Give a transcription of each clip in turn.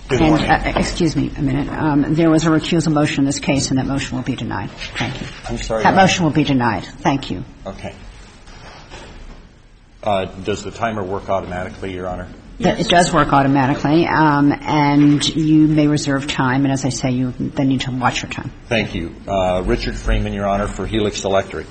Good morning. Excuse me a minute. There was a recusal motion in this case, and that motion will be denied. Thank you. I'm sorry. That motion will be denied. Thank you. Okay. Does the timer work automatically, Your Honor? Yes. It does work automatically, and you may reserve time. And as I say, you then need to watch your time. Thank you. Richard Freeman, Your Honor, for Helix Electric.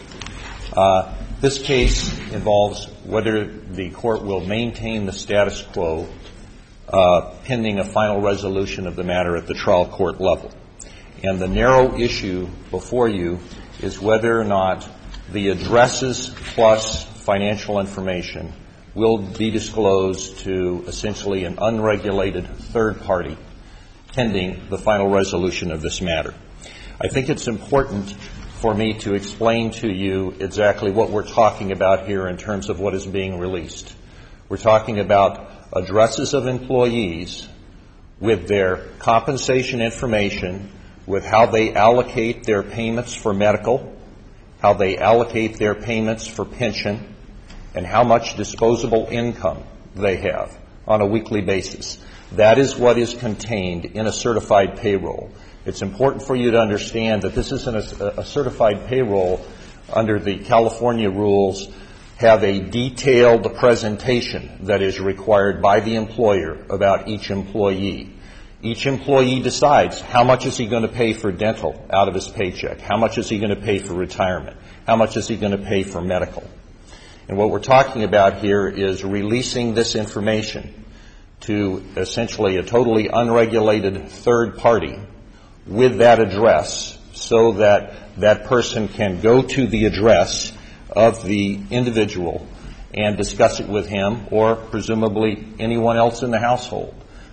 This case involves whether the court will maintain the status quo pending a final resolution of the matter at the trial court level. And the narrow issue before you is whether or not the addresses plus financial information will be disclosed to essentially an unregulated third party pending the final resolution of this matter. I think it's important for me to explain to you exactly what we're talking about here in terms of what is being released. We're talking about addresses of employees with their compensation information, with how they allocate their payments for medical, how they allocate their payments for pension, and how much disposable income they have on a weekly basis. That is what is contained in a certified payroll. It's important for you to understand that this isn't a certified payroll under the California rules have a detailed presentation that is required by the employer about each employee. Each employee decides how much is he going to pay for dental out of his paycheck, how much is he going to pay for retirement, how much is he going to pay for medical. And what we're talking about here is releasing this information to essentially a totally unregulated third party with that address so that that person can go to the address of the individual and discuss it with him or presumably anyone else in the household.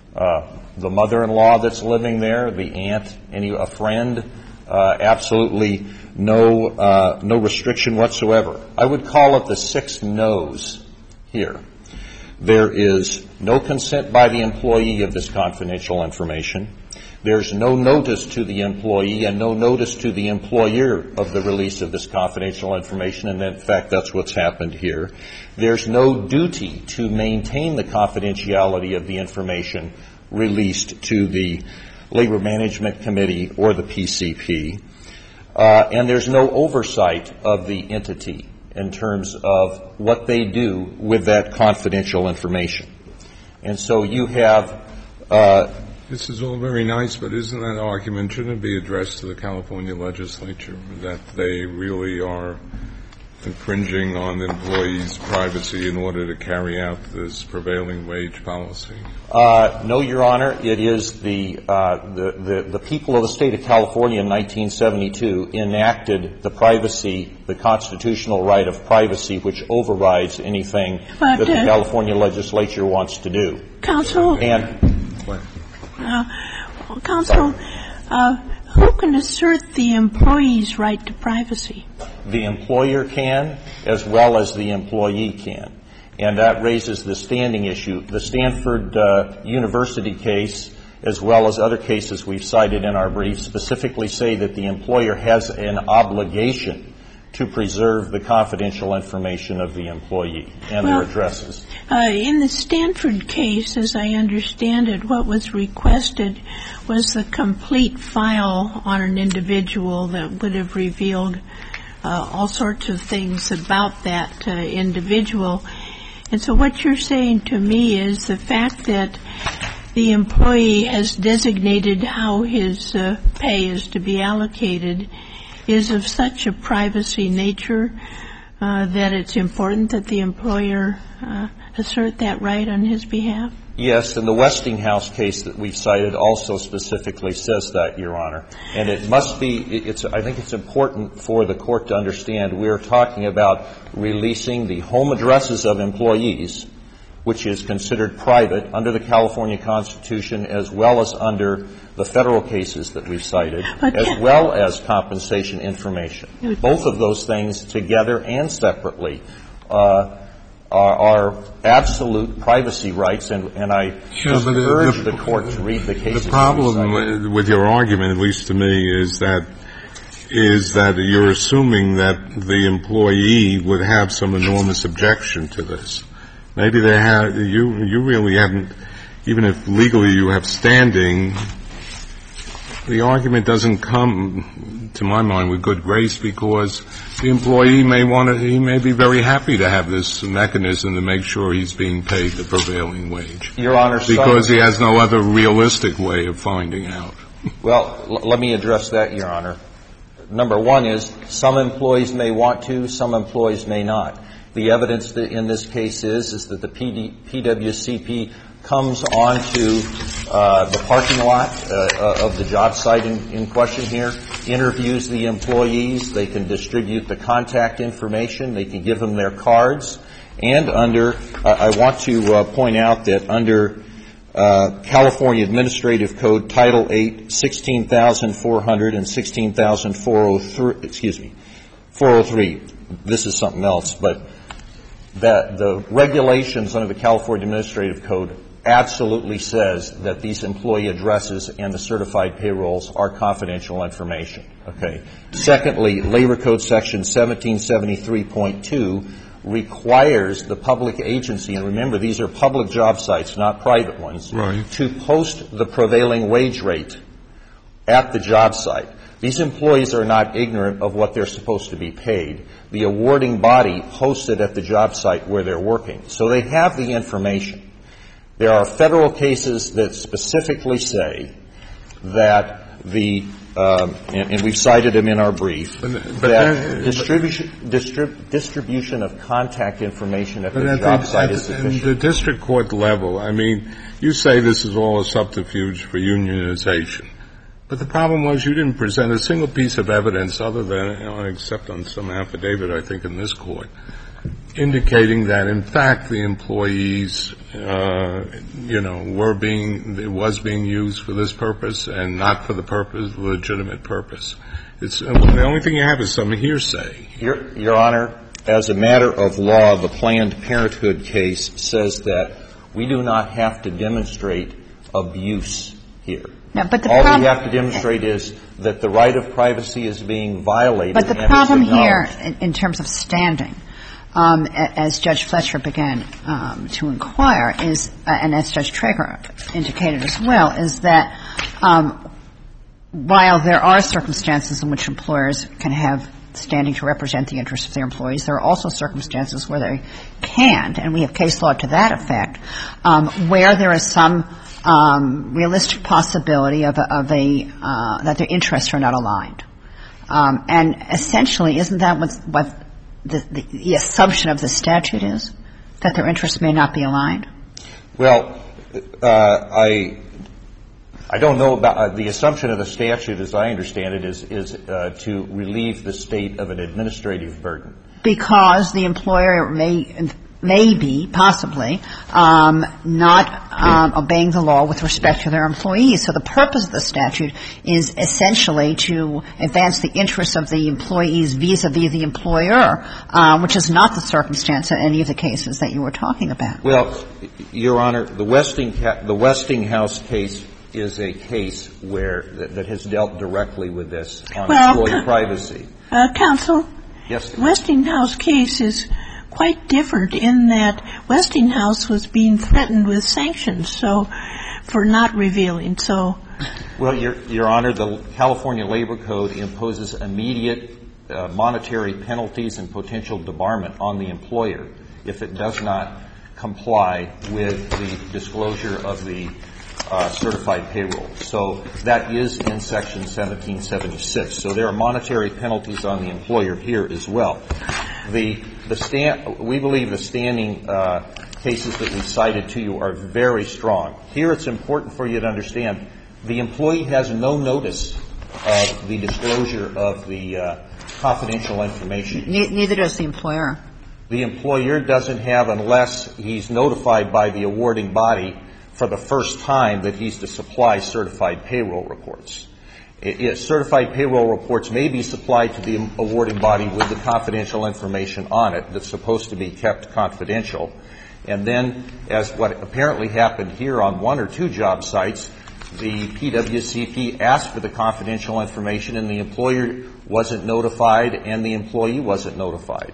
The mother-in-law that's living there, the aunt, a friend, absolutely no restriction whatsoever. I would call it the 6 no's here. There is no consent by the employee of this confidential information. There's no notice to the employee and no notice to the employer of the release of this confidential information, and in fact, that's what's happened here. There's no duty to maintain the confidentiality of the information released to the Labor Management Committee or the PCP. And there's no oversight of the entity in terms of what they do with that confidential information. And so you have This is all very nice, but isn't that argument, shouldn't it be addressed to the California legislature that they really are infringing on employees' privacy in order to carry out this prevailing wage policy? No, Your Honor. It is the people of the state of California in 1972 enacted the constitutional right of privacy, which overrides anything that the California legislature wants to do. Counsel, Counsel, who can assert the employee's right to privacy? The employer can, as well as the employee can. And that raises the standing issue. The Stanford University case, as well as other cases we've cited in our brief, specifically say that the employer has an obligation to preserve the confidential information of the employee and their addresses. In the Stanford case, as I understand it, what was requested was the complete file on an individual that would have revealed all sorts of things about that individual. And so what you're saying to me is the fact that the employee has designated how his pay is to be allocated is of such a privacy nature that it's important that the employer assert that right on his behalf? Yes, and the Westinghouse case that we've cited also specifically says that, Your Honor. And it must be, I think it's important for the court to understand we're talking about releasing the home addresses of employees, which is considered private under the California Constitution as well as under the federal cases that we've cited, as well as compensation information. Both of those things together and separately are absolute privacy rights, and I just urge the court to read the cases. The problem with your argument, at least to me, is that you're assuming that the employee would have some enormous objection to this. Maybe they have. You really haven't even if legally you have standing, the argument doesn't come, to my mind, with good grace, because the employee he may be very happy to have this mechanism to make sure he's being paid the prevailing wage. Your Honor, because he has no other realistic way of finding out. Well, let me address that, Your Honor. Number one is some employees may want to, some employees may not. The evidence in this case is that the PWCP comes onto the parking lot of the job site in question here, interviews the employees, they can distribute the contact information, they can give them their cards, and I want to point out that under California Administrative Code Title 8, 16,400 and 403, this is something else, but that the regulations under the California Administrative Code absolutely says that these employee addresses and the certified payrolls are confidential information. Okay. Secondly, Labor Code Section 1773.2 requires the public agency, and remember these are public job sites, not private ones, right, to post the prevailing wage rate at the job site. These employees are not ignorant of what they're supposed to be paid. The awarding body posts it at the job site where they're working. So they have the information. There are federal cases that specifically say that and we've cited them in our brief, that distribution of contact information at the job site is sufficient. At the district court level, I mean, you say this is all a subterfuge for unionization. But the problem was you didn't present a single piece of evidence other than, except on some affidavit, I think, in this court, indicating that, in fact, the employees, was being used for this purpose and not for the legitimate purpose. The only thing you have is some hearsay. Your Honor, as a matter of law, the Planned Parenthood case says that we do not have to demonstrate abuse here. No, but all we have to demonstrate is that the right of privacy is being violated. But the problem here, in terms of standing, as Judge Fletcher began to inquire, is, and as Judge Trager indicated as well, is that while there are circumstances in which employers can have standing to represent the interests of their employees, there are also circumstances where they can't, and we have case law to that effect, where there is some realistic possibility that their interests are not aligned. And essentially, isn't that what the assumption of the statute is, that their interests may not be aligned? Well, I don't know about the assumption of the statute, as I understand it, is to relieve the state of an administrative burden. Because the employer may be, possibly, not obeying the law with respect to their employees. So the purpose of the statute is essentially to advance the interests of the employees vis-a-vis the employer, which is not the circumstance in any of the cases that you were talking about. Well, Your Honor, the Westinghouse case is a case that has dealt directly with this on employee privacy. Counsel? Yes. The Westinghouse case is quite different in that Westinghouse was being threatened with sanctions, so for not revealing. So, well, Your Honor, the California Labor Code imposes immediate monetary penalties and potential debarment on the employer if it does not comply with the disclosure of the certified payroll. So that is in Section 1776. So there are monetary penalties on the employer here as well. We believe the standing cases that we cited to you are very strong. Here it's important for you to understand the employee has no notice of the disclosure of the confidential information. Neither does the employer. The employer doesn't have unless he's notified by the awarding body for the first time that he's to supply certified payroll reports. Certified payroll reports may be supplied to the awarding body with the confidential information on it that's supposed to be kept confidential. And then, as what apparently happened here on one or two job sites, the PWCP asked for the confidential information and the employer wasn't notified and the employee wasn't notified.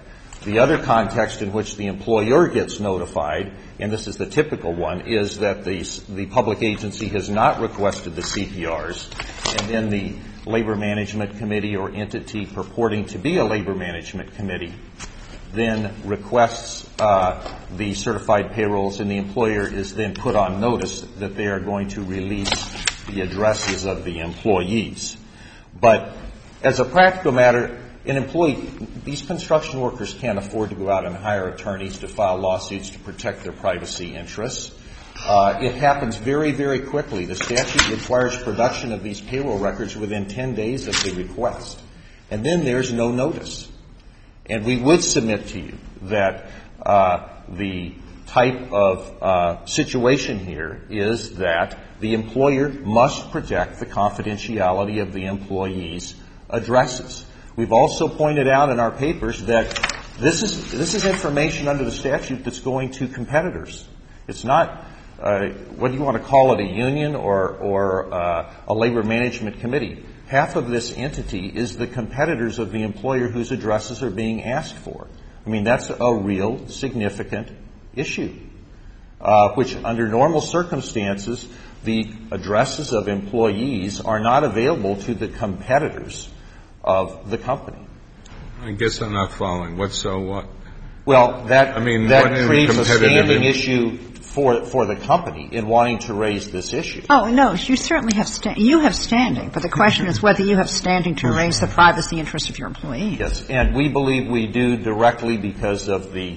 The other context in which the employer gets notified, and this is the typical one, is that the public agency has not requested the CPRs, and then the Labor Management Committee or entity purporting to be a Labor Management Committee then requests the certified payrolls, and the employer is then put on notice that they are going to release the addresses of the employees. But as a practical matter, these construction workers can't afford to go out and hire attorneys to file lawsuits to protect their privacy interests. It happens very, very quickly. The statute requires production of these payroll records within 10 days of the request. And then there's no notice. And we would submit to you that the type of situation here is that the employer must protect the confidentiality of the employees' addresses. We've also pointed out in our papers that this is information under the statute that's going to competitors. It's not whether you want to call it a union or a labor management committee. Half of this entity is the competitors of the employer whose addresses are being asked for. I mean, that's a real significant issue, which under normal circumstances, the addresses of employees are not available to the competitors of the company. I guess I'm not following. What so what? Well, that creates a standing issue for the company in wanting to raise this issue. Oh, no, you certainly have standing, but the question is whether you have standing to raise the privacy interests of your employees. Yes, and we believe we do directly because of the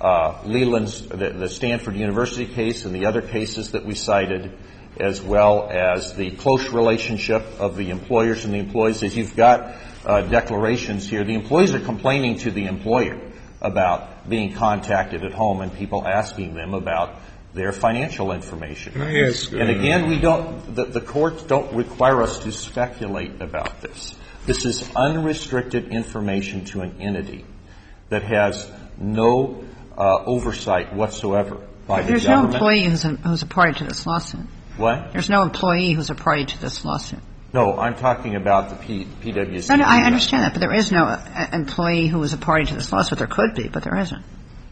the Stanford University case and the other cases that we cited, as well as the close relationship of the employers and the employees. As you've got declarations here, the employees are complaining to the employer about being contacted at home and people asking them about their financial information. Yes. And again, the courts don't require us to speculate about this. This is unrestricted information to an entity that has no oversight whatsoever by the government. There's no employee who's a party to this lawsuit. What? There's no employee who's a party to this lawsuit. No, I'm talking about the PwC. No, I understand that, but there is no employee who is a party to this lawsuit. There could be, but there isn't.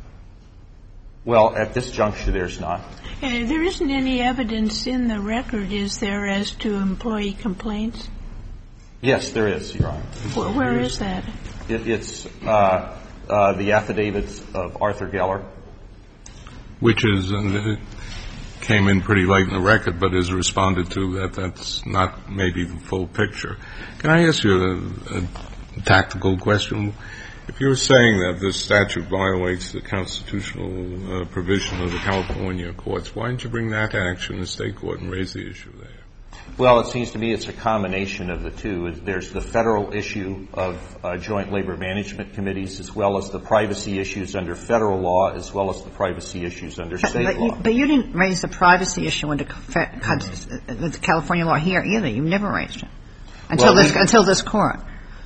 Well, at this juncture, there's not. There isn't any evidence in the record, is there, as to employee complaints? Yes, there is, Your Honor. Where is that? It's the affidavits of Arthur Geller. Which is came in pretty late in the record, but is responded to that's not maybe the full picture. Can I ask you a tactical question? If you're saying that this statute violates the constitutional provision of the California courts, why didn't you bring that action in the state court and raise the issue there? Well, it seems to me it's a combination of the two. There's the federal issue of joint labor management committees, as well as the privacy issues under federal law, as well as the privacy issues under state law. But you didn't raise the privacy issue under the California law here either. You never raised it until this court.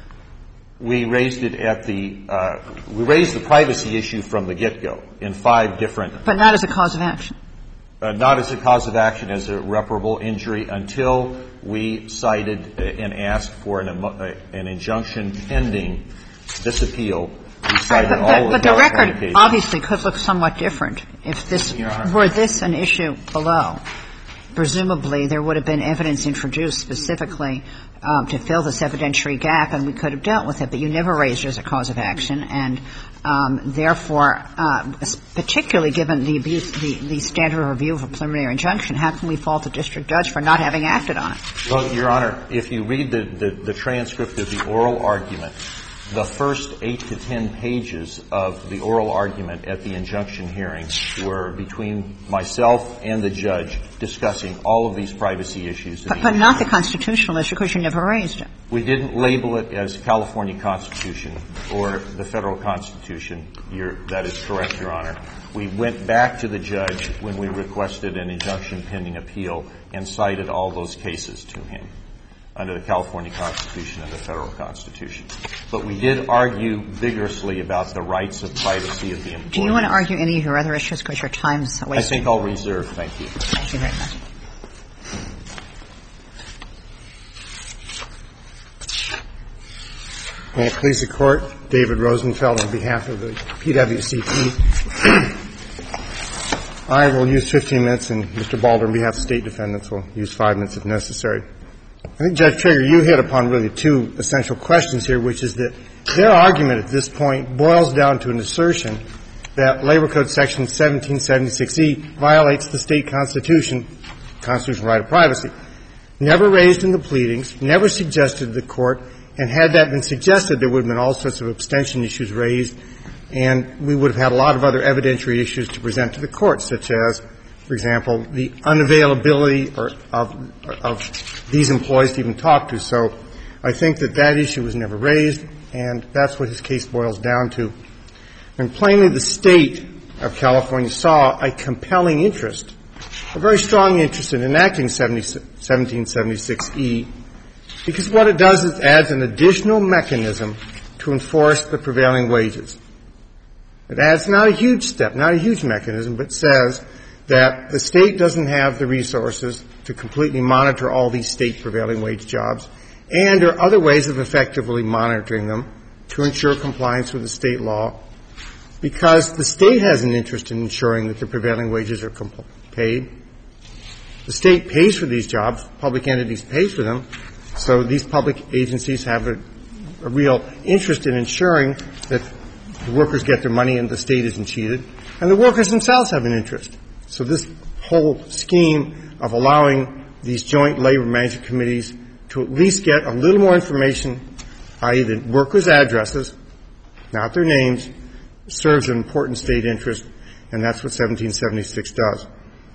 We raised it we raised the privacy issue from the get-go in 5 different. But not as a cause of action. Not as a cause of action, as a irreparable injury, until we cited and asked for an injunction pending this appeal. We cited all of the California cases. But the record obviously could look somewhat different if this were an issue below. Presumably, there would have been evidence introduced specifically to fill this evidentiary gap, and we could have dealt with it. But you never raised it as a cause of action, and therefore, particularly given the standard of review of a preliminary injunction, how can we fault the district judge for not having acted on it? Well, Your Honor, if you read the transcript of the oral argument, the first 8 to 10 pages of the oral argument at the injunction hearing were between myself and the judge discussing all of these privacy issues. But not the constitutional issue, because you never raised it. We didn't label it as California Constitution or the federal Constitution. That is correct, Your Honor. We went back to the judge when we requested an injunction pending appeal and cited all those cases to him under the California Constitution and the federal Constitution. But we did argue vigorously about the rights of privacy of the employees. Do you want to argue any of your other issues, because your time is wasting? I think I'll reserve. Thank you. Thank you very much. May it please the Court, David Rosenfeld on behalf of the PWCP. I will use 15 minutes, and Mr. Balder on behalf of state defendants will use 5 minutes if necessary. I think, Judge Trigger, you hit upon really two essential questions here, which is that their argument at this point boils down to an assertion that Labor Code Section 1776E violates the state constitutional right of privacy. Never raised in the pleadings, never suggested to the Court, and had that been suggested, there would have been all sorts of abstention issues raised, and we would have had a lot of other evidentiary issues to present to the Court, such as, for example, the unavailability of these employees to even talk to. So I think that issue was never raised, and that's what his case boils down to. And plainly, the State of California saw a compelling interest, a very strong interest in enacting 1776E, because what it does is adds an additional mechanism to enforce the prevailing wages. It adds not a huge step, not a huge mechanism, but says that the State doesn't have the resources to completely monitor all these State prevailing wage jobs, and there are other ways of effectively monitoring them to ensure compliance with the State law, because the State has an interest in ensuring that the prevailing wages are paid. The State pays for these jobs. Public entities pay for them. So these public agencies have a real interest in ensuring that the workers get their money and the State isn't cheated. And the workers themselves have an interest. So this whole scheme of allowing these joint labor management committees to at least get a little more information, i.e. the workers' addresses, not their names, serves an important State interest, and that's what 1776 does.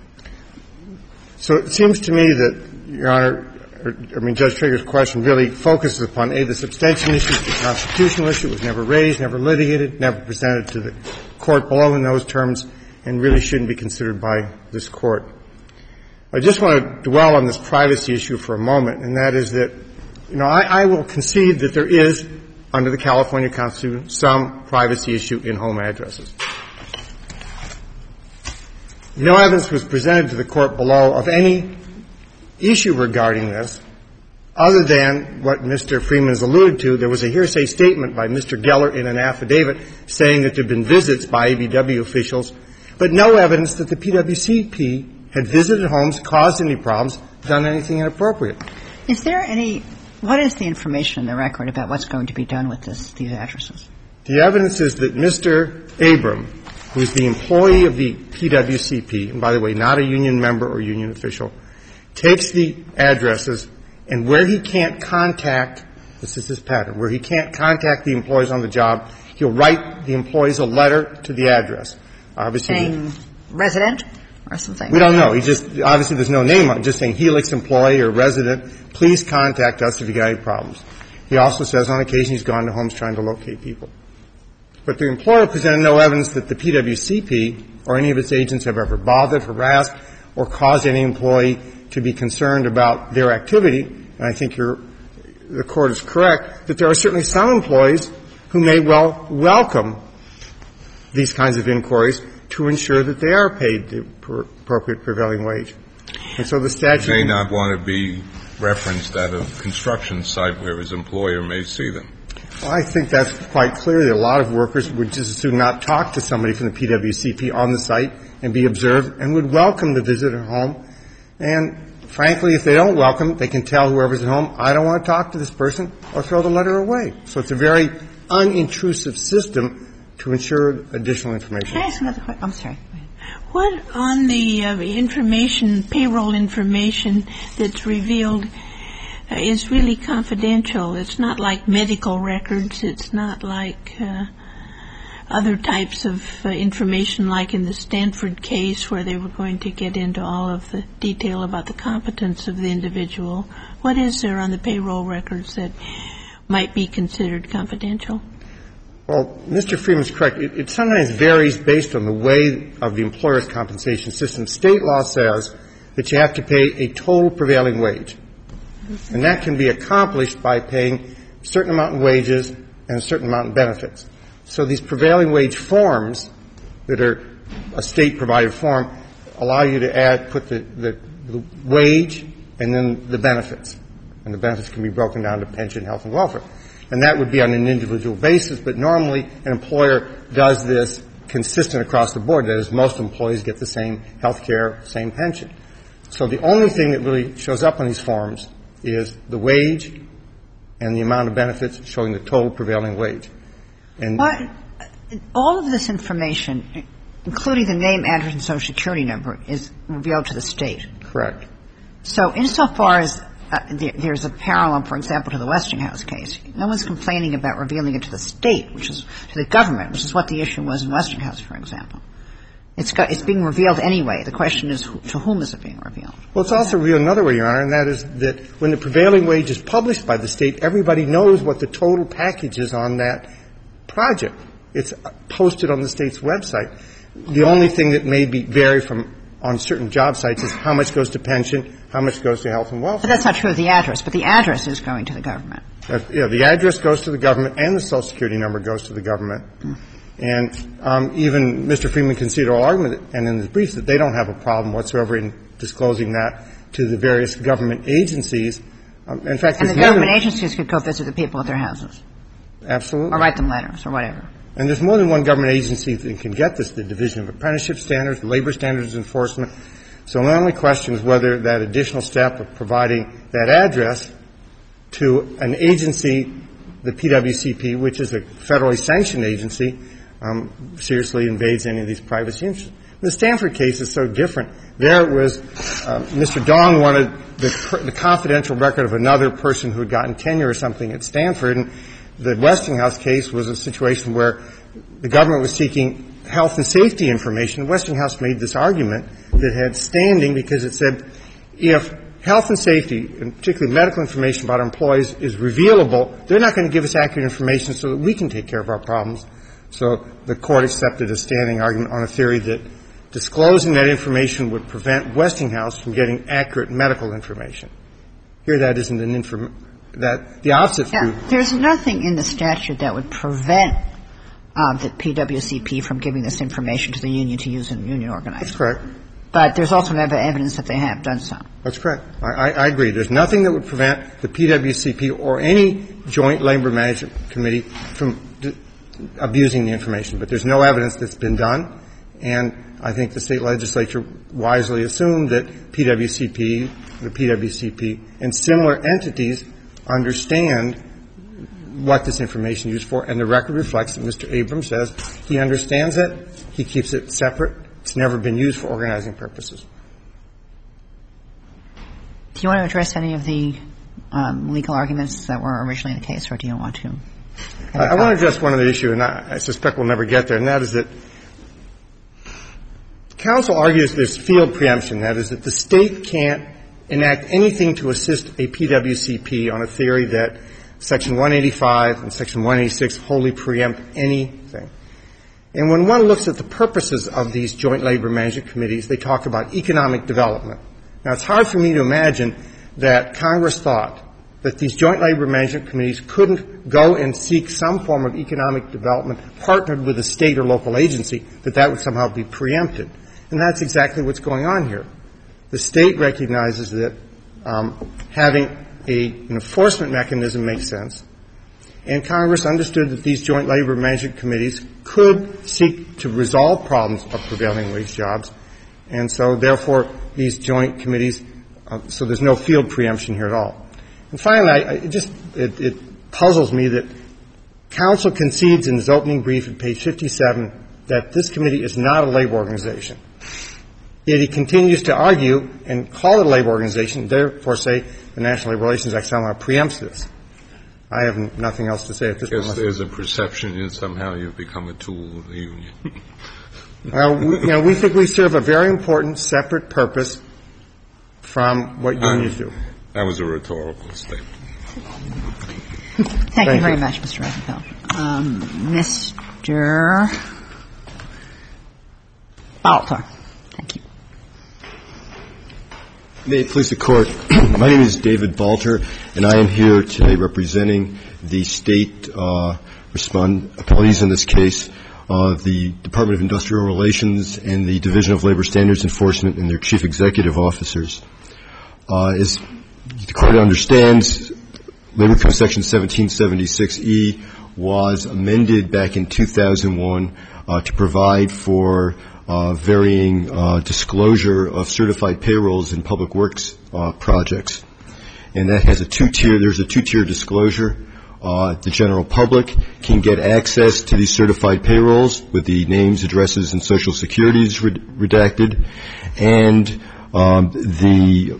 So it seems to me that, Your Honor, Judge Trigger's question really focuses upon, A, the substantial issue, the constitutional issue. It was never raised, never litigated, never presented to the Court below in those terms, and really shouldn't be considered by this Court. I just want to dwell on this privacy issue for a moment, and that is that, I will concede that there is, under the California Constitution, some privacy issue in home addresses. No evidence was presented to the Court below of any issue regarding this, other than what Mr. Freeman has alluded to. There was a hearsay statement by Mr. Geller in an affidavit saying that there had been visits by ABW officials, but no evidence that the PWCP had visited homes, caused any problems, done anything inappropriate. Is there what is the information in the record about what's going to be done with these addresses? The evidence is that Mr. Abram, who is the employee of the PWCP, and by the way, not a union member or union official, takes the addresses, and where he can't contact, this is his pattern, where he can't contact the employees on the job, he'll write the employees a letter to the address. Obviously, saying resident or something? We don't know. Obviously there's no name on it, just saying Helix employee or resident, please contact us if you got any problems. He also says on occasion he's gone to homes trying to locate people. But the employer presented no evidence that the PWCP or any of its agents have ever bothered, harassed, or caused any employee to be concerned about their activity. And I think the Court is correct that there are certainly some employees who may well welcome these kinds of inquiries to ensure that they are paid the appropriate prevailing wage. And so the statute may not want to be referenced at a construction site where his employer may see them. Well, I think that's quite clear that a lot of workers would just as soon not talk to somebody from the PWCP on the site and be observed and would welcome the visitor home. And frankly, if they don't welcome, they can tell whoever's at home, I don't want to talk to this person, or throw the letter away. So it's a very unintrusive system to ensure additional information. Can I ask another question? I'm sorry. What on the information, payroll information that's revealed is really confidential? It's not like medical records. It's not like other types of information like in the Stanford case where they were going to get into all of the detail about the competence of the individual. What is there on the payroll records that might be considered confidential? Well, Mr. Freeman's correct. It sometimes varies based on the way of the employer's compensation system. State law says that you have to pay a total prevailing wage. And that can be accomplished by paying a certain amount in wages and a certain amount in benefits. So these prevailing wage forms that are a state-provided form allow you to put the wage and then the benefits. And the benefits can be broken down to pension, health, and welfare. And that would be on an individual basis, but normally an employer does this consistent across the board. That is, most employees get the same health care, same pension. So the only thing that really shows up on these forms is the wage and the amount of benefits showing the total prevailing wage. And all of this information, including the name, address, and Social Security number, is revealed to the state. Correct. So insofar as there's a parallel, for example, to the Westinghouse case, no one's complaining about revealing it to the state, which is to the government, which is what the issue was in Westinghouse, for example. It's being revealed anyway. The question is, to whom is it being revealed? Well, it's also revealed another way, Your Honor, and that is that when the prevailing wage is published by the state, everybody knows what the total package is on that project. It's posted on the state's website. The only thing that may vary from on certain job sites is how much goes to pension, how much goes to health and welfare. But that's not true of the address, but the address is going to the government. The address goes to the government and the Social Security number goes to the government. And even Mr. Freeman conceded oral argument and in his briefs that they don't have a problem whatsoever in disclosing that to the various government agencies. In fact, and the government agencies could go visit the people at their houses. Absolutely. Or write them letters or whatever. And there's more than one government agency that can get this, the Division of Apprenticeship Standards, Labor Standards Enforcement. So the only question is whether that additional step of providing that address to an agency, the PWCP, which is a federally sanctioned agency, seriously invades any of these privacy interests. The Stanford case is so different. There it was Mr. Dong wanted the confidential record of another person who had gotten tenure or something at Stanford, and the Westinghouse case was a situation where the government was seeking health and safety information. Westinghouse made this argument that had standing because it said if health and safety, and particularly medical information about our employees, is revealable, they're not going to give us accurate information so that we can take care of our problems. So the court accepted a standing argument on a theory that disclosing that information would prevent Westinghouse from getting accurate medical information. Here that isn't that the opposite view. There's nothing in the statute that would prevent the PWCP from giving this information to the union to use in union organizing. That's correct. But there's also evidence that they have done so. That's correct. I agree. There's nothing that would prevent the PWCP or any joint labor management committee from abusing the information. But there's no evidence that's been done. And I think the state legislature wisely assumed that the PWCP, and similar entities understand what this information is used for. And the record reflects that Mr. Abrams says he understands it. He keeps it separate. It's never been used for organizing purposes. Do you want to address any of the legal arguments that were originally in the case, or do you want to? I want to address one of the issues, and I suspect we'll never get there, and that is that counsel argues there's field preemption. That is that the state can't enact anything to assist a PWCP on a theory that Section 185 and Section 186 wholly preempt anything. And when one looks at the purposes of these joint labor management committees, they talk about economic development. Now, it's hard for me to imagine that Congress thought that these joint labor management committees couldn't go and seek some form of economic development partnered with a state or local agency, that would somehow be preempted. And that's exactly what's going on here. The state recognizes that having an enforcement mechanism makes sense, and Congress understood that these joint labor management committees could seek to resolve problems of prevailing wage jobs, and so therefore these joint committees, so there's no field preemption here at all. And finally, it puzzles me that counsel concedes in his opening brief at page 57 that this committee is not a labor organization. Yet he continues to argue and call it a labor organization, therefore say the National Labor Relations Act somehow preempts this. I have nothing else to say at this point. Yes, there's a perception that somehow you've become a tool of the union. Well, we think we serve a very important separate purpose from what unions do. That was a rhetorical statement. Thank you very much, Mr. Rosenfeld. Mr. Balter. Thank you. May it please the Court. My name is David Balter, and I am here today representing the state appellees in this case, the Department of Industrial Relations and the Division of Labor Standards Enforcement and their chief executive officers. As the Court understands, Labor Code Section 1776E was amended back in 2001 to provide for varying disclosure of certified payrolls in public works projects. And that has there's a two-tier disclosure. The general public can get access to these certified payrolls with the names, addresses, and Social Securities redacted. And the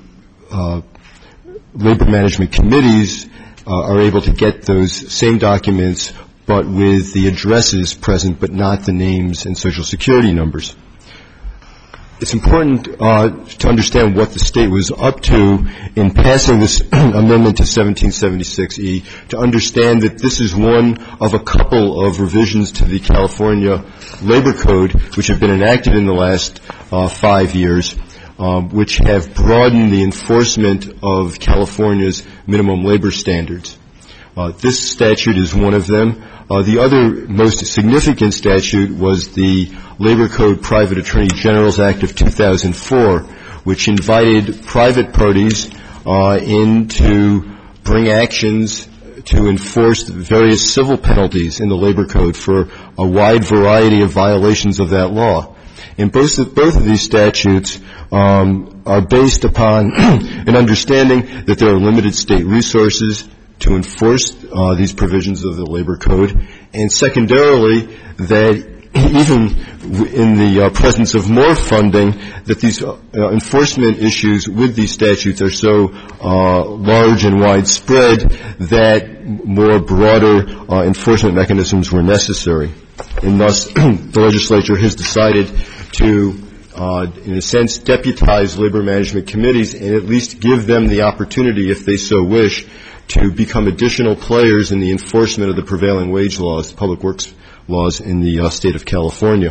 labor management committees are able to get those same documents, but with the addresses present, but not the names and Social Security numbers. It's important to understand what the state was up to in passing this amendment to 1776E, to understand that this is one of a couple of revisions to the California Labor Code, which have been enacted in the last 5 years, which have broadened the enforcement of California's minimum labor standards. This statute is one of them. The other most significant statute was the Labor Code Private Attorney General's Act of 2004, which invited private parties in to bring actions to enforce various civil penalties in the Labor Code for a wide variety of violations of that law. And both of these statutes are based upon an understanding that there are limited state resources to enforce these provisions of the Labor Code, and secondarily, that even in the presence of more funding, that these enforcement issues with these statutes are so large and widespread that more broader enforcement mechanisms were necessary. And thus, the legislature has decided to, in a sense, deputize labor management committees and at least give them the opportunity, if they so wish, to become additional players in the enforcement of the prevailing wage laws, public works laws in the state of California.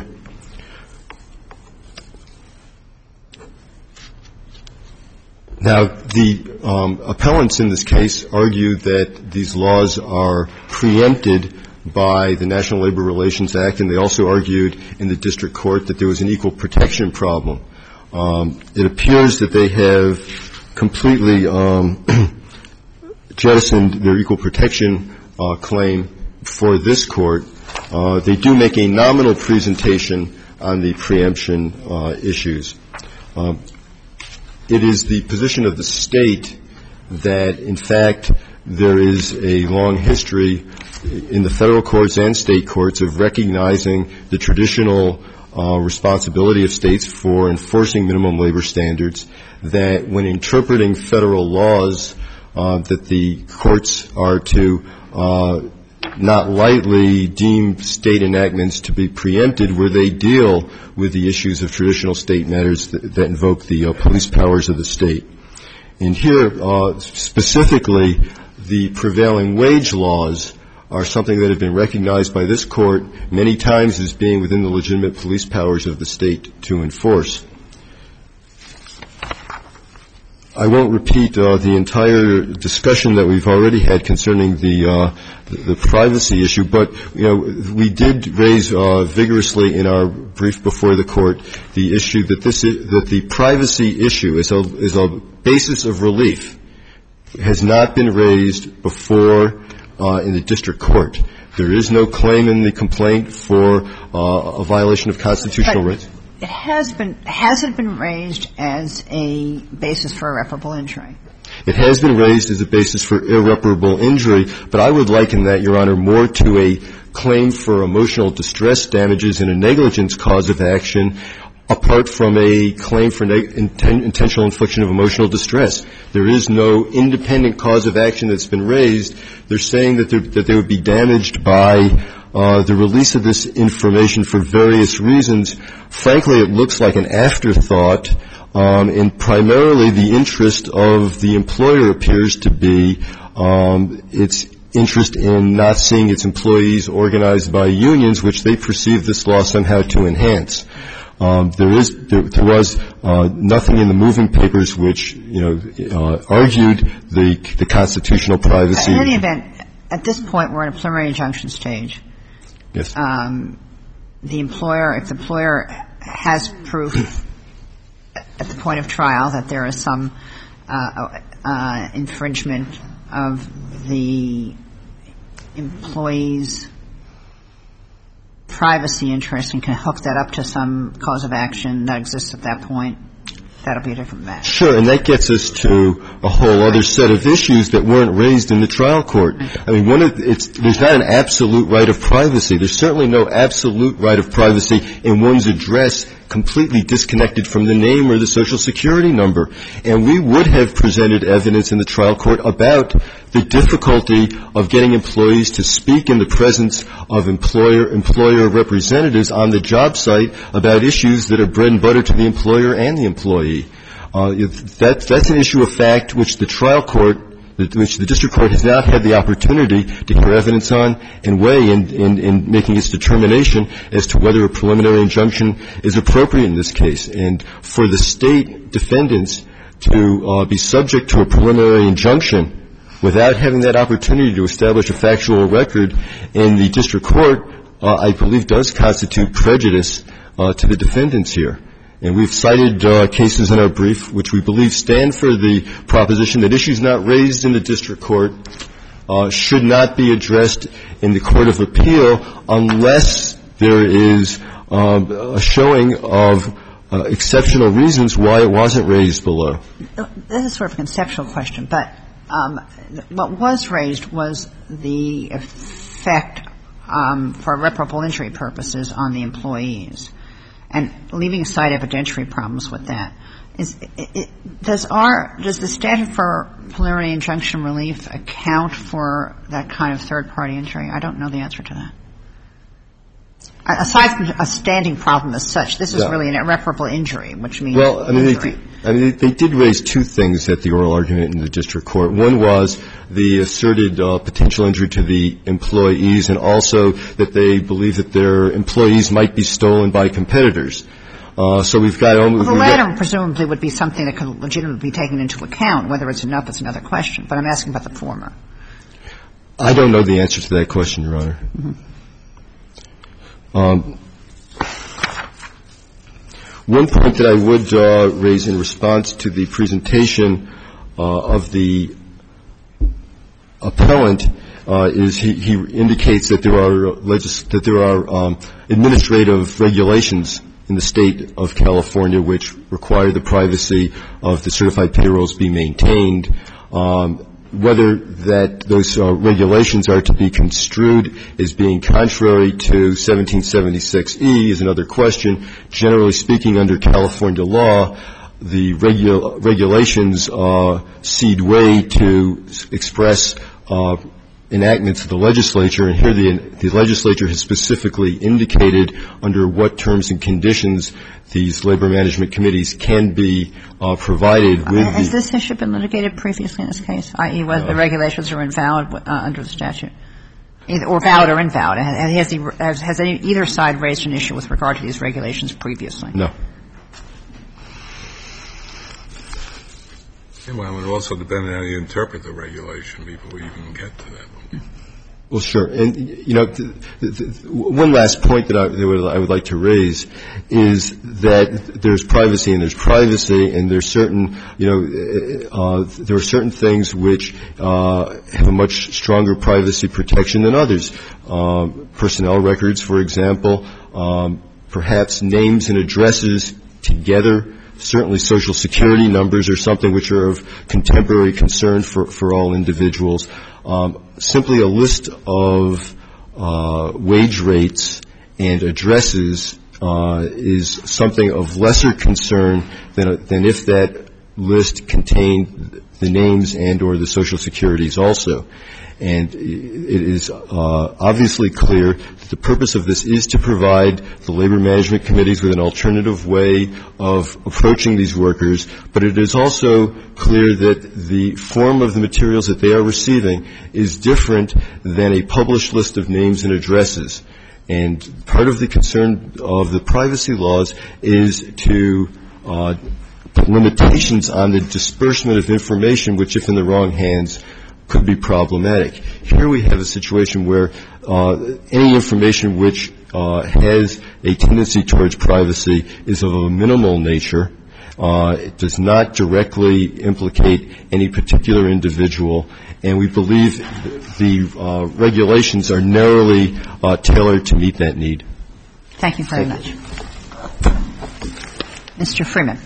Now, the appellants in this case argue that these laws are preempted by the National Labor Relations Act, and they also argued in the district court that there was an equal protection problem. It appears that they have completely jettisoned their equal protection claim for this court. They do make a nominal presentation on the preemption issues. It is the position of the state that, in fact, there is a long history in the federal courts and state courts of recognizing the traditional responsibility of states for enforcing minimum labor standards, that when interpreting federal laws, that the courts are to not lightly deem state enactments to be preempted where they deal with the issues of traditional state matters that invoke the police powers of the state. And here, specifically, the prevailing wage laws are something that have been recognized by this court many times as being within the legitimate police powers of the state to enforce. I won't repeat the entire discussion that we've already had concerning the privacy issue, but we did raise vigorously in our brief before the court the issue that the privacy issue is a basis of relief has not been raised before in the district court. There is no claim in the complaint for a violation of constitutional rights. It hasn't been raised as a basis for irreparable injury. It has been raised as a basis for irreparable injury, but I would liken that, Your Honor, more to a claim for emotional distress damages and a negligence cause of action apart from a claim for intentional infliction of emotional distress. There is no independent cause of action that's been raised. They're saying that they would be damaged by the release of this information for various reasons. Frankly, it looks like an afterthought, and primarily the interest of the employer appears to be its interest in not seeing its employees organized by unions, which they perceive this law somehow to enhance. There was nothing in the moving papers which argued the constitutional privacy. In any event, at this point, we're in a preliminary injunction stage. Yes. If the employer has proof at the point of trial that there is some infringement of the employee's privacy interest and can hook that up to some cause of action that exists at that point, that'll be a different matter. Sure, and that gets us to a whole other set of issues that weren't raised in the trial court. I mean, there's not an absolute right of privacy. There's certainly no absolute right of privacy in one's address completely disconnected from the name or the Social Security number. And we would have presented evidence in the trial court about the difficulty of getting employees to speak in the presence of employer representatives on the job site about issues that are bread and butter to the employer and the employee. That's an issue of fact which the trial court, which the district court has not had the opportunity to hear evidence on and weigh in making its determination as to whether a preliminary injunction is appropriate in this case. And for the state defendants to be subject to a preliminary injunction without having that opportunity to establish a factual record in the district court, I believe does constitute prejudice to the defendants here. And we've cited cases in our brief which we believe stand for the proposition that issues not raised in the district court should not be addressed in the court of appeal unless there is a showing of exceptional reasons why it wasn't raised below. This is sort of a conceptual question, but what was raised was the effect for irreparable injury purposes on the employees. And leaving aside evidentiary problems with that, does the statute for preliminary injunction relief account for that kind of third-party injury? I don't know the answer to that. Aside from a standing problem as such, this is really an irreparable injury, which means injury. They did raise two things at the oral argument in the district court. One was the asserted potential injury to the employees, and also that they believe that their employees might be stolen by competitors. So we've got the latter presumably would be something that could legitimately be taken into account. Whether it's enough is another question. But I'm asking about the former. I don't know the answer to that question, Your Honor. One point that I would raise in response to the presentation of the appellant is he indicates that there are administrative regulations in the state of California which require the privacy of the certified payrolls be maintained. Whether those regulations are to be construed as being contrary to 1776E is another question. Generally speaking, under California law, the regulations cede way to express enactments of the legislature, and here the legislature has specifically indicated under what terms and conditions these labor management committees can be provided with. Has this issue been litigated previously in this case, i.e. whether the regulations are invalid under the statute, or valid or invalid? Has either side raised an issue with regard to these regulations previously? No. Well, it also depends on how you interpret the regulation before we even get to that. Well, sure. And, one last point that I would like to raise is that there's privacy and there's privacy, and there's certain, there are certain things which have a much stronger privacy protection than others. Personnel records, for example, perhaps names and addresses together. Certainly Social Security numbers are something which are of contemporary concern for all individuals. Simply a list of wage rates and addresses is something of lesser concern than if that list contained the names and or the Social Securities also. And it is obviously clear that the purpose of this is to provide the labor management committees with an alternative way of approaching these workers, but it is also clear that the form of the materials that they are receiving is different than a published list of names and addresses. And part of the concern of the privacy laws is to put limitations on the disbursement of information, which, if in the wrong hands, could be problematic. Here we have a situation where any information which has a tendency towards privacy is of a minimal nature. It does not directly implicate any particular individual, and we believe the regulations are narrowly tailored to meet that need. Thank you very much. Mr. Freeman.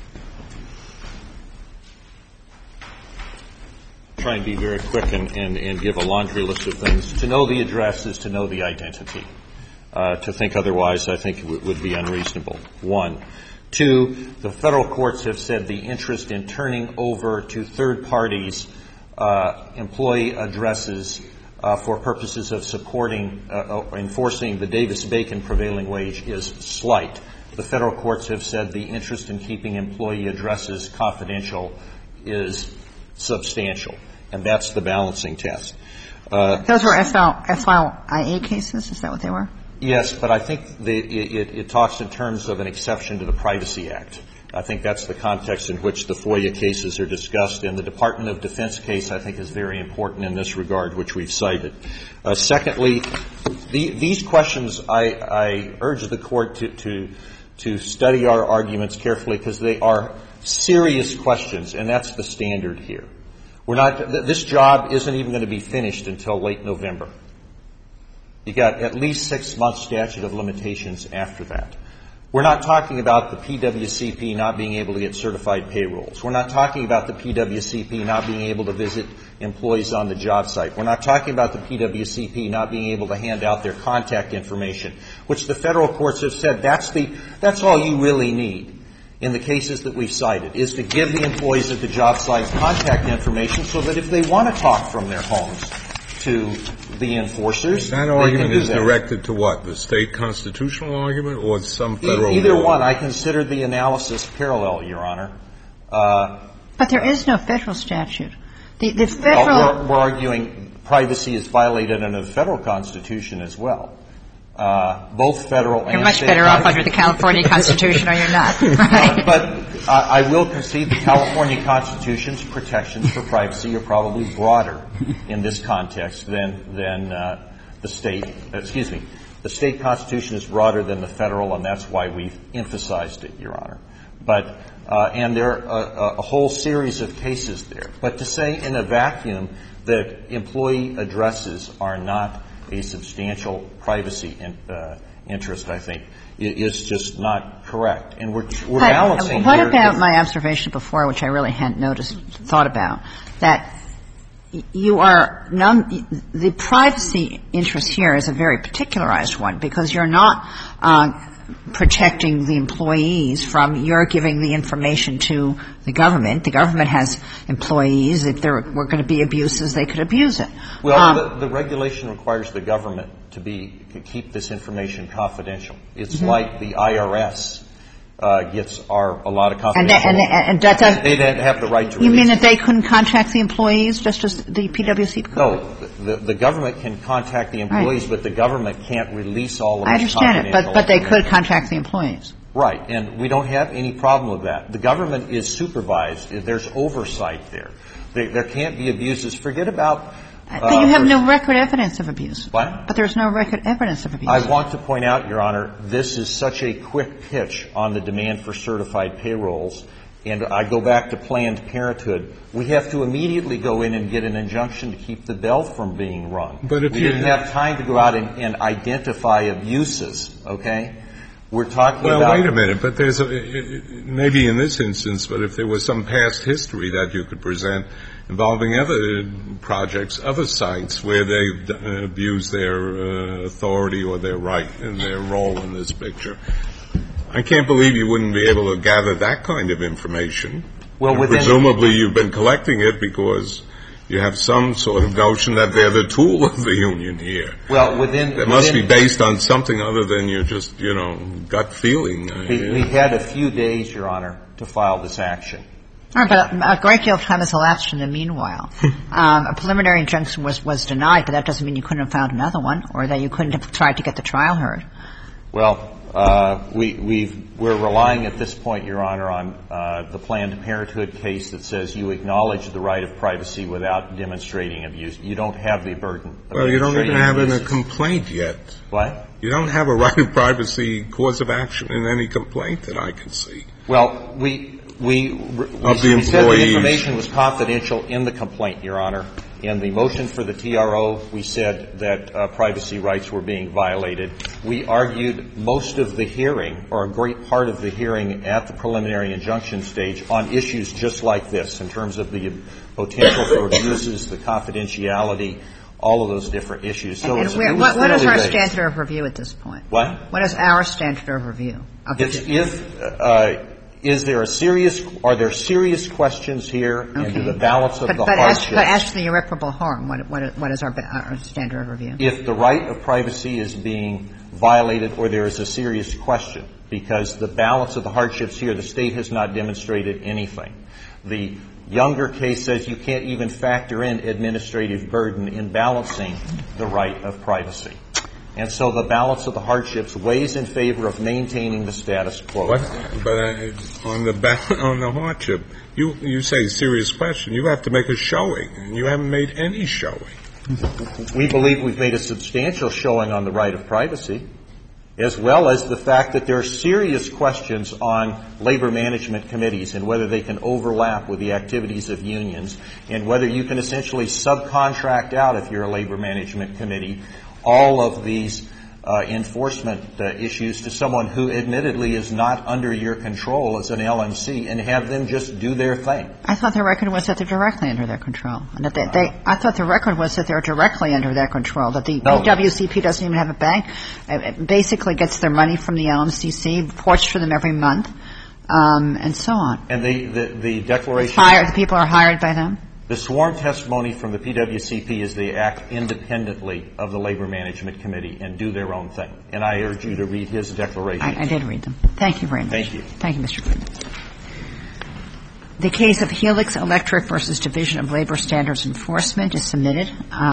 Try and be very quick and give a laundry list of things. To know the address is to know the identity. To think otherwise, I think, would be unreasonable. 1. 2, the federal courts have said the interest in turning over to third parties employee addresses for purposes of supporting enforcing the Davis-Bacon prevailing wage is slight. The federal courts have said the interest in keeping employee addresses confidential is substantial, and that's the balancing test. Those were FLIA cases? Is that what they were? Yes, but I think it talks in terms of an exception to the Privacy Act. I think that's the context in which the FOIA cases are discussed, and the Department of Defense case, I think, is very important in this regard, which we've cited. Secondly, these questions, I urge the Court to study our arguments carefully, because they are serious questions, and that's the standard here. This job isn't even going to be finished until late November. You got at least 6 months statute of limitations after that. We're not talking about the PWCP not being able to get certified payrolls. We're not talking about the PWCP not being able to visit employees on the job site. We're not talking about the PWCP not being able to hand out their contact information, which the federal courts have said that's all you really need in the cases that we've cited, is to give the employees at the job site contact information so that if they want to talk from their homes to the enforcers, that argument is directed to what? The state constitutional argument or some federal Either law? one. I consider the analysis parallel, Your Honor. But there is no federal statute. The federal... We're arguing privacy is violated under the federal Constitution as well. Both federal and state. You're much better off under the California Constitution, or you're not. Right? But I will concede the California Constitution's protections for privacy are probably broader in this context than the state. Excuse me. The state Constitution is broader than the federal, and that's why we've emphasized it, Your Honor. But and there are a whole series of cases there. But to say in a vacuum that employee addresses are not a substantial privacy interest, I think, is just not correct. And we're balancing. What about my observation before, which I really hadn't thought about, that you are the privacy interest here is a very particularized one, because you're not protecting the employees from your giving the information to the government. The government has employees. If there were going to be abuses, they could abuse it. Well, the regulation requires the government to keep this information confidential. It's like the IRS gets a lot of confidential. And that does, they don't have the right to release. You mean that they couldn't contact the employees just as the PwC could? No. The government can contact the employees, right, but the government can't release all of this confidential information. I understand it, but they could contact the employees. Right. And we don't have any problem with that. The government is supervised. There's oversight there. There can't be abuses. Forget about... But you have no record evidence of abuse. What? But there's no record evidence of abuse. I want to point out, Your Honor, this is such a quick pitch on the demand for certified payrolls. And I go back to Planned Parenthood. We have to immediately go in and get an injunction to keep the bell from being rung. But if we didn't have time to go out and identify abuses, okay? We're talking about... Well, wait a minute. But there's maybe in this instance, but if there was some past history that you could present involving other projects, other sites where they've abused their authority or their right and their role in this picture, I can't believe you wouldn't be able to gather that kind of information. Well, presumably you've been collecting it because you have some sort of notion that they're the tool of the union here. Well, it must be based on something other than your just, gut feeling. We had a few days, Your Honor, to file this action. All right, but a great deal of time has elapsed in the meanwhile. A preliminary injunction was denied, but that doesn't mean you couldn't have found another one or that you couldn't have tried to get the trial heard. Well, we're relying at this point, Your Honor, on the Planned Parenthood case that says you acknowledge the right of privacy without demonstrating abuse. You don't have the burden. Well, you don't even have a complaint yet. What? You don't have a right of privacy cause of action in any complaint that I can see. Well, we We said the information was confidential in the complaint, Your Honor. In the motion for the TRO, we said that privacy rights were being violated. We argued most of the hearing, or a great part of the hearing at the preliminary injunction stage, on issues just like this, in terms of the potential for abuses, the confidentiality, all of those different issues. So what is our standard of review at this point? What? What is our standard of review? Are there serious questions here? Okay. And do the balance of the hardship? But as to the irreparable harm, what is our standard of review? If the right of privacy is being violated or there is a serious question, because the balance of the hardships here, the State has not demonstrated anything. The Younger case says you can't even factor in administrative burden in balancing the right of privacy. And so the balance of the hardships weighs in favor of maintaining the status quo. But on the hardship, you say serious question. You have to make a showing, and you haven't made any showing. We believe we've made a substantial showing on the right of privacy, as well as the fact that there are serious questions on labor management committees and whether they can overlap with the activities of unions, and whether you can essentially subcontract out, if you're a labor management committee, all of these enforcement issues to someone who admittedly is not under your control as an LMC, and have them just do their thing. I thought the record was that they're directly under their control. And that I thought the record was that they're directly under their control, that the WCP doesn't even have a bank. It basically gets their money from the LMCC, reports for them every month, and so on. And the declaration... The people are hired by them? The sworn testimony from the PWCP is they act independently of the Labor Management Committee and do their own thing. And I urge you to read his declaration. I did read them. Thank you very much. Thank you. Thank you, Mr. Freeman. The case of Helix Electric versus Division of Labor Standards Enforcement is submitted.